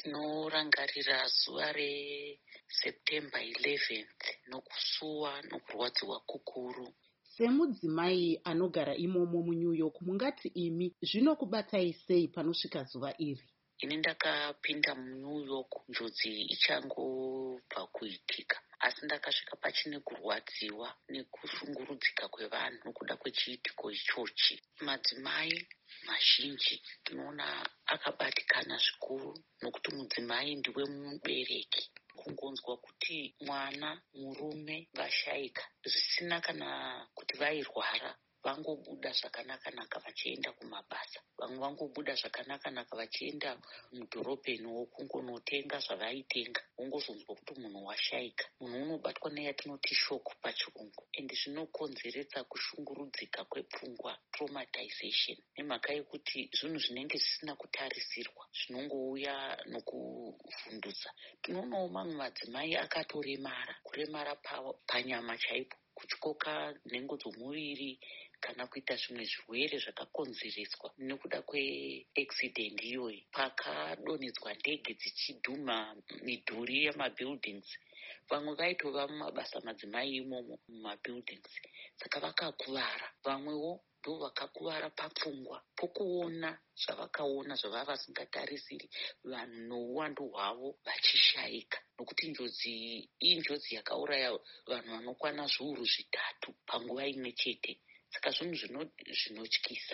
Tinorangarira zuva reSeptember 11th nokusuwa nokurwadziwa kukuru. Semudzimai anogara imomo muNew York, mungati imi zvinokubatai sei panosvika zuva iri? Ini ndakapinda muNew York njodzi ichangobva kuitika, asi ndakasvika pachine kurwadziwa nekushungurudzika kwevanhu nokuda kwechiitiko ichochi. Madzimai mazhinji tinoona akabatikana zvikuru, nokuti mudzimai ndiwe mubereki. Kungonzwa kuti mwana murume vashaika, zvisina kana kuti vairwara, vangobuda zvakanaka vachienda kumabasa. Vamwe vangobuda zvakanaka vachienda mudhorobheni wokungonotenga zvavaitenga, wongozonzwa kuti munhu washaika. Munhu unobatwa neyatinoti shock pachirungu, ende zvinokonzeredza kushungurudzika kwepfungwa, traumatization, nemhaka yekuti zvinhu zvinenge zvisina kutarisirwa zvinongouya nokuvhundutsa. Tinoonawo mamwe madzimai akatoremara, kuremara panyama chaipo, kutyoka nhengo dzomuviri kana kuita zvimwe zvirwere zvakakonzereswa nekuda kweaccident iyoyi. Pakadonhedzwa ndege dzichidhuma midhuri yemabuildings, vamwe vaitova mumabasa madzimai imomo mumabuildings, saka vakakuvara. Vamwewo ndo vakakuvara papfungwa pokuona zvavakaona zvavava vasingatarisiri, vanhu nouwandu hwavo vachishaika, nokuti njodzi iyi njodzi yakauraya vanhu vanokwana zviuru 3 panguva imwe chete. Saka zvinhu zvinotyisa.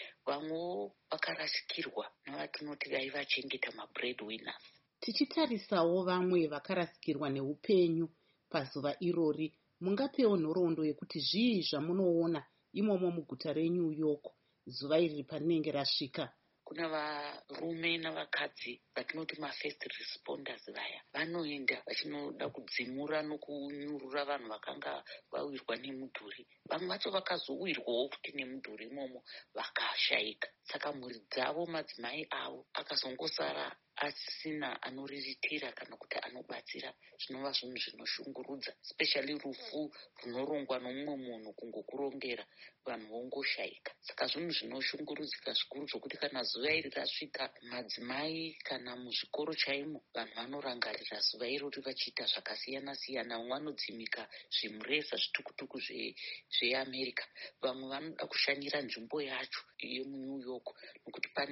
Vamwewo vakarasikirwa navatinoti vaivachengeta mabread winners. Tichitarisawo vamwe vakarasikirwa neupenyu pazuva irori, mungapewo nhoroondo yekuti zvii zvamunoona imomo muguta reNew York zuva iri parinenge rasvika? Kuna varume navakadzi vatinoti mafirst responders, vaya vanoenda vachinoda kudzimura nokunyurura vanhu vakanga vawirwa nemudhuri. Vamwe vacho vakazowirwawo futi nemudhuri imomo vakashaika, saka mhuri dzavo, madzimai avo akazongosara asina anoriritira kana kuti anobatsira. Zvinova zvinhu zvinoshungurudza, especially rufu runorongwa nomumwe munhu kungokurongera, vanhu vongoshaika. Saka zvinhu zvinoshungurudzika zvikuru zvokuti kana zuva iri rasvika, madzimai kana muzvikoro chaimo, vanhu vanorangarira zuva irori vachiita zvakasiyana siyana. Vamwe vanodzimika zvimureza zvitukutuku zveAmerica, vamwe vanoda kushanyira nzvimbo yacho yemuNew York, nokuti pane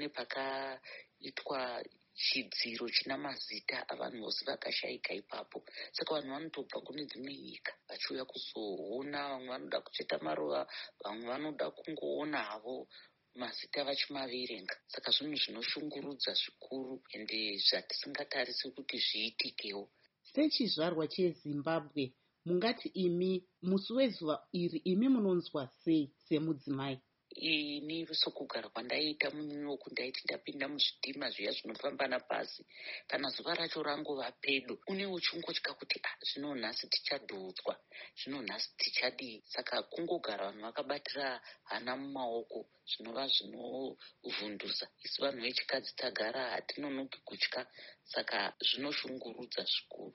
pakaitwa chidziro china mazita avanhu vose vakashaika ipapo. Saka vanhu vanotobva kune dzimwe nyika vachiuya kuzoona. Vamwe vanoda kucheta maruva, vamwe vanoda kungoona havo mazita vachimaverenga. Saka zvinhu zvinoshungurudza zvikuru ende zvatisingatarisi kuti zviitikewo. Sechizvarwa cheZimbabwe, mungati imi musi wezuva iri imi munonzwa sei semudzimai? Ini sokugara kwandaiita muNew York, ndaiti ndapinda muzvitima zviya zvinofamba napasi, kana zuva racho rangova pedo, unewo uchingotya kuti zvino nhasi tichadhudzwa, zvino nhasi tichadii. Saka kungogara vanhu vakabatira hana mumaoko zvinova zvinovhundusa. Isu vanhu vechikadzi tagara hatinonoki kutya, saka zvinoshungurudza zvikuru.